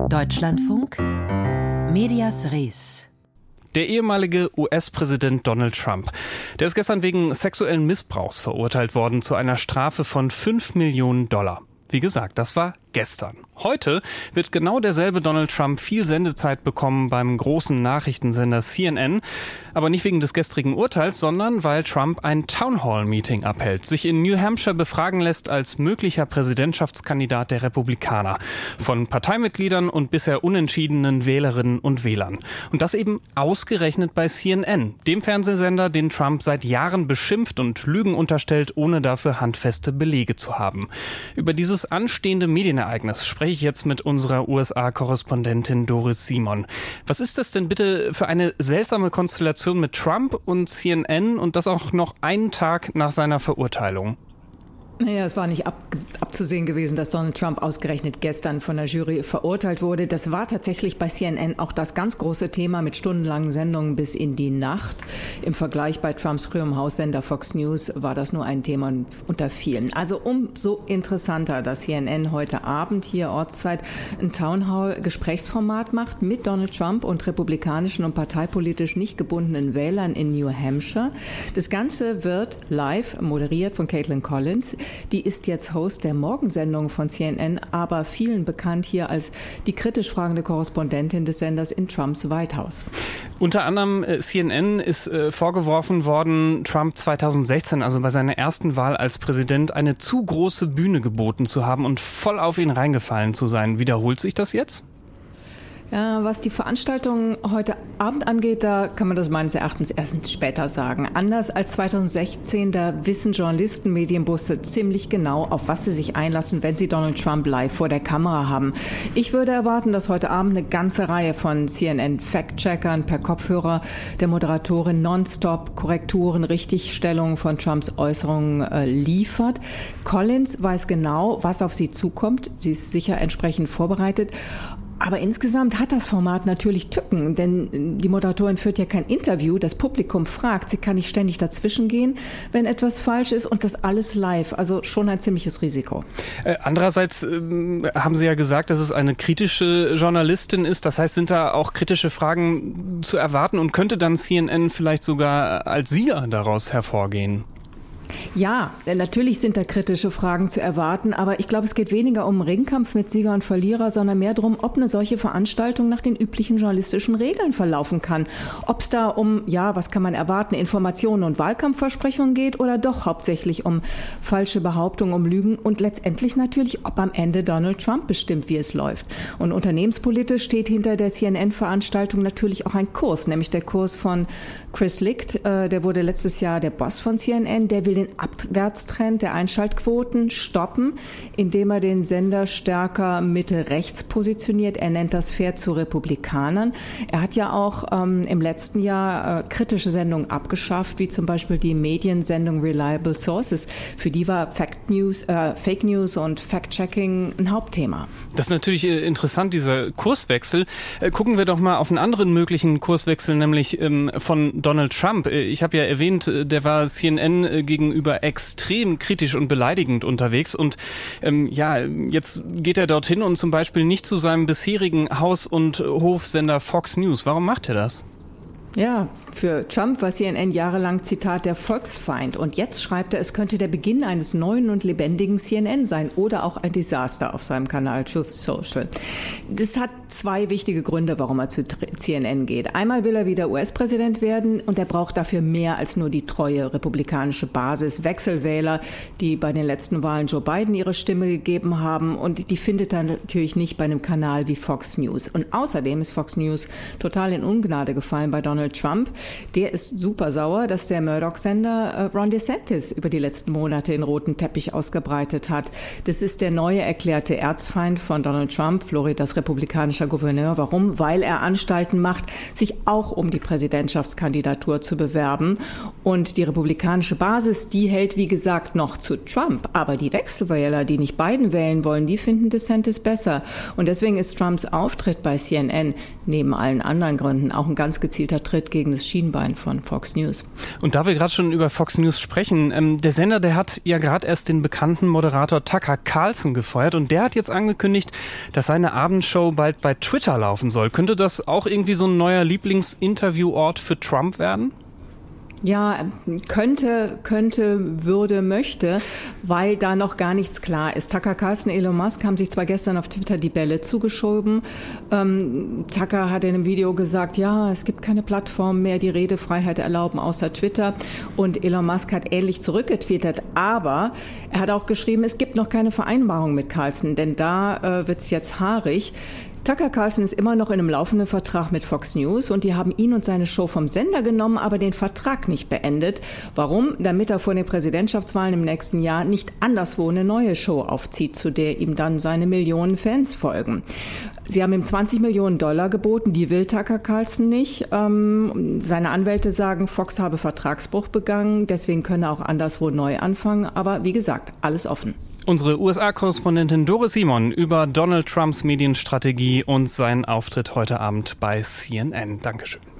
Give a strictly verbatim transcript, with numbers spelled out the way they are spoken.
Deutschlandfunk Medias Res. Der ehemalige U S-Präsident Donald Trump, der ist gestern wegen sexuellen Missbrauchs verurteilt worden zu einer Strafe von fünf Millionen Dollar. Wie gesagt, das war gestern. Heute wird genau derselbe Donald Trump viel Sendezeit bekommen beim großen Nachrichtensender C N N. Aber nicht wegen des gestrigen Urteils, sondern weil Trump ein Townhall-Meeting abhält, sich in New Hampshire befragen lässt als möglicher Präsidentschaftskandidat der Republikaner. Von Parteimitgliedern und bisher unentschiedenen Wählerinnen und Wählern. Und das eben ausgerechnet bei C N N, dem Fernsehsender, den Trump seit Jahren beschimpft und Lügen unterstellt, ohne dafür handfeste Belege zu haben. Über dieses anstehende Medienereignis spreche ich jetzt mit unserer U S A-Korrespondentin Doris Simon. Was ist das denn bitte für eine seltsame Konstellation mit Trump und C N N und das auch noch einen Tag nach seiner Verurteilung? Naja, es war nicht ab, abzusehen gewesen, dass Donald Trump ausgerechnet gestern von der Jury verurteilt wurde. Das war tatsächlich bei C N N auch das ganz große Thema mit stundenlangen Sendungen bis in die Nacht. Im Vergleich bei Trumps früherem Haussender Fox News war das nur ein Thema unter vielen. Also umso interessanter, dass C N N heute Abend hier Ortszeit ein Townhall-Gesprächsformat macht mit Donald Trump und republikanischen und parteipolitisch nicht gebundenen Wählern in New Hampshire. Das Ganze wird live moderiert von Caitlin Collins. Die ist jetzt Host der Morgensendung von C N N, aber vielen bekannt hier als die kritisch fragende Korrespondentin des Senders in Trumps White House. Unter anderem äh, C N N ist äh, vorgeworfen worden, Trump zweitausendsechzehn, also bei seiner ersten Wahl als Präsident, eine zu große Bühne geboten zu haben und voll auf ihn reingefallen zu sein. Wiederholt sich das jetzt? Ja, was die Veranstaltung heute Abend angeht, da kann man das meines Erachtens erst später sagen. Anders als zweitausendsechzehn, da wissen Journalisten, Medienbusse ziemlich genau, auf was sie sich einlassen, wenn sie Donald Trump live vor der Kamera haben. Ich würde erwarten, dass heute Abend eine ganze Reihe von C N N-Fact-Checkern per Kopfhörer der Moderatorin nonstop Korrekturen, Richtigstellungen von Trumps Äußerungen äh, liefert. Collins weiß genau, was auf sie zukommt. Sie ist sicher entsprechend vorbereitet. Aber insgesamt hat das Format natürlich Tücken, denn die Moderatorin führt ja kein Interview, das Publikum fragt, sie kann nicht ständig dazwischen gehen, wenn etwas falsch ist und das alles live, also schon ein ziemliches Risiko. Äh, andererseits äh, haben Sie ja gesagt, dass es eine kritische Journalistin ist, das heißt, sind da auch kritische Fragen zu erwarten und könnte dann C N N vielleicht sogar als Sieger daraus hervorgehen? Ja, natürlich sind da kritische Fragen zu erwarten, aber ich glaube, es geht weniger um Ringkampf mit Sieger und Verlierer, sondern mehr darum, ob eine solche Veranstaltung nach den üblichen journalistischen Regeln verlaufen kann. Ob es da um, ja, was kann man erwarten, Informationen und Wahlkampfversprechungen geht oder doch hauptsächlich um falsche Behauptungen, um Lügen und letztendlich natürlich, ob am Ende Donald Trump bestimmt, wie es läuft. Und unternehmenspolitisch steht hinter der C N N-Veranstaltung natürlich auch ein Kurs, nämlich der Kurs von Chris Licht, äh, der wurde letztes Jahr der Boss von C N N, der will den Abwärtstrend der Einschaltquoten stoppen, indem er den Sender stärker Mitte-rechts positioniert. Er nennt das fair zu Republikanern. Er hat ja auch ähm, im letzten Jahr äh, kritische Sendungen abgeschafft, wie zum Beispiel die Mediensendung Reliable Sources. Für die war Fact News, äh, Fake News und Fact-Checking ein Hauptthema. Das ist natürlich äh, interessant, dieser Kurswechsel. Äh, gucken wir doch mal auf einen anderen möglichen Kurswechsel, nämlich ähm, von Donald Trump. Äh, ich habe ja erwähnt, äh, der war C N N äh, gegenüber extrem kritisch und beleidigend unterwegs und ähm, ja, jetzt geht er dorthin und zum Beispiel nicht zu seinem bisherigen Haus- und Hofsender Fox News. Warum macht er das? Ja, für Trump war C N N jahrelang, Zitat, der Volksfeind. Und jetzt schreibt er, es könnte der Beginn eines neuen und lebendigen C N N sein oder auch ein Desaster auf seinem Kanal Truth Social. Das hat zwei wichtige Gründe, warum er zu C N N geht. Einmal will er wieder U S-Präsident werden und er braucht dafür mehr als nur die treue republikanische Basis. Wechselwähler, die bei den letzten Wahlen Joe Biden ihre Stimme gegeben haben und die findet er natürlich nicht bei einem Kanal wie Fox News. Und außerdem ist Fox News total in Ungnade gefallen bei Donald Trump. Der ist super sauer, dass der Murdoch-Sender Ron DeSantis über die letzten Monate den roten Teppich ausgebreitet hat. Das ist der neue erklärte Erzfeind von Donald Trump, Floridas republikanischer Gouverneur. Warum? Weil er Anstalten macht, sich auch um die Präsidentschaftskandidatur zu bewerben. Und die republikanische Basis, die hält, wie gesagt, noch zu Trump. Aber die Wechselwähler, die nicht Biden wählen wollen, die finden DeSantis besser. Und deswegen ist Trumps Auftritt bei C N N neben allen anderen Gründen auch ein ganz gezielter tritt gegen das Schienbein von Fox News. Und da wir gerade schon über Fox News sprechen, ähm, der Sender, der hat ja gerade erst den bekannten Moderator Tucker Carlson gefeuert und der hat jetzt angekündigt, dass seine Abendshow bald bei Twitter laufen soll. Könnte das auch irgendwie so ein neuer Lieblingsinterviewort für Trump werden? Ja, könnte, könnte, würde, möchte, weil da noch gar nichts klar ist. Tucker Carlson, Elon Musk haben sich zwar gestern auf Twitter die Bälle zugeschoben. Ähm, Tucker hat in einem Video gesagt, ja, es gibt keine Plattform mehr, die Redefreiheit erlauben außer Twitter. Und Elon Musk hat ähnlich zurückgetwittert. Aber er hat auch geschrieben, es gibt noch keine Vereinbarung mit Carlson, denn da äh, wird's jetzt haarig. Tucker Carlson ist immer noch in einem laufenden Vertrag mit Fox News und die haben ihn und seine Show vom Sender genommen, aber den Vertrag nicht beendet. Warum? Damit er vor den Präsidentschaftswahlen im nächsten Jahr nicht anderswo eine neue Show aufzieht, zu der ihm dann seine Millionen Fans folgen. Sie haben ihm zwanzig Millionen Dollar geboten, die will Tucker Carlson nicht. Ähm, seine Anwälte sagen, Fox habe Vertragsbruch begangen, deswegen könne er auch anderswo neu anfangen. Aber wie gesagt, alles offen. Unsere U S A-Korrespondentin Doris Simon über Donald Trumps Medienstrategie und seinen Auftritt heute Abend bei C N N. Dankeschön.